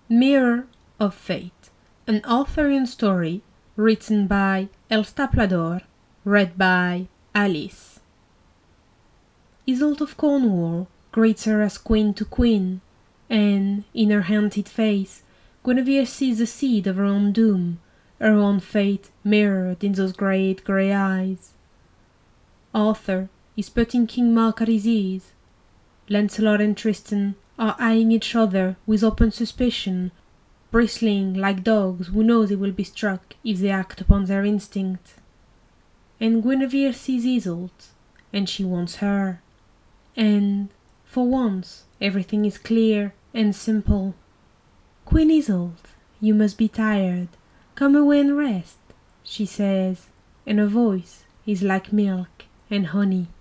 Mirror of Fate, an Arthurian story written by Elsta Plador, read by Alice. Isolde of Cornwall greets her as queen to queen, and, in her haunted face, Guinevere sees the seed of her own doom, her own fate mirrored in those great grey eyes. Arthur is putting King Mark at his ease. Lancelot and Tristan are eyeing each other with open suspicion, bristling like dogs who know they will be struck if they act upon their instinct. And Guinevere sees Isolde, and she wants her. And, for once, everything is clear and simple. "Queen Isolde, you must be tired. Come away and rest," she says, and her voice is like milk and honey.